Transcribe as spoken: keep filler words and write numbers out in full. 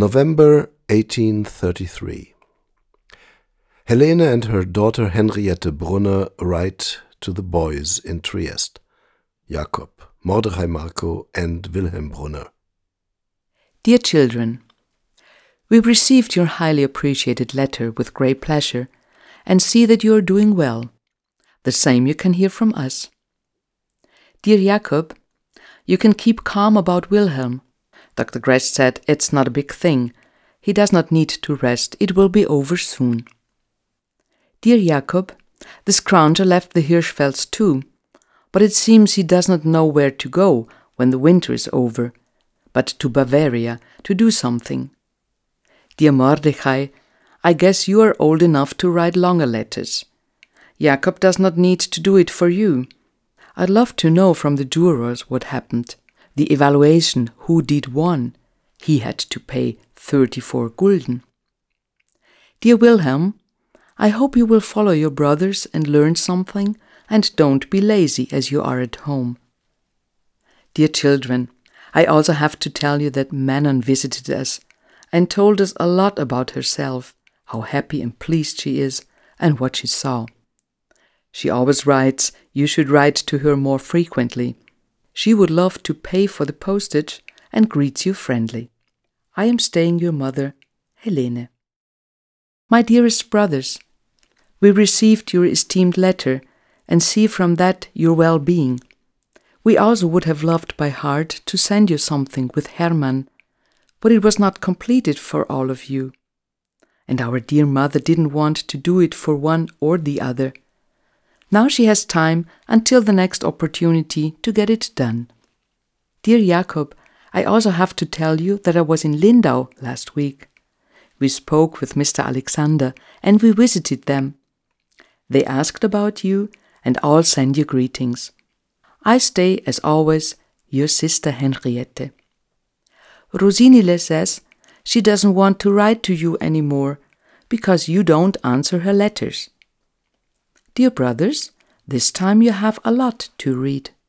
November eighteen thirty-three. Helene and her daughter Henriette Brunner write to the boys in Trieste, Jakob, Mordechai Marco, and Wilhelm Brunner. Dear children, we received your highly appreciated letter with great pleasure and see that you are doing well. The same you can hear from us. Dear Jakob, you can keep calm about Wilhelm. Doctor Grest said it's not a big thing. He does not need to rest. It will be over soon. Dear Jakob, the scrounger left the Hirschfelds too, but it seems he does not know where to go when the winter is over, but to Bavaria to do something. Dear Mordechai, I guess you are old enough to write longer letters. Jakob does not need to do it for you. I'd love to know from the jurors what happened. The evaluation who did won. He had to pay thirty-four gulden. Dear Wilhelm, I hope you will follow your brothers and learn something, and don't be lazy as you are at home. Dear children, I also have to tell you that Manon visited us and told us a lot about herself, how happy and pleased she is, and what she saw. She always writes you should write to her more frequently. She would love to pay for the postage and greets you friendly. I am staying your mother, Helene. My dearest brothers, we received your esteemed letter and see from that your well-being. We also would have loved by heart to send you something with Hermann, but it was not completed for all of you. And our dear mother didn't want to do it for one or the other. Now she has time until the next opportunity to get it done. Dear Jakob, I also have to tell you that I was in Lindau last week. We spoke with Mister Alexander and we visited them. They asked about you and all send you greetings. I stay, as always, your sister Henriette. Rosinile says she doesn't want to write to you anymore because you don't answer her letters. Dear brothers, this time you have a lot to read.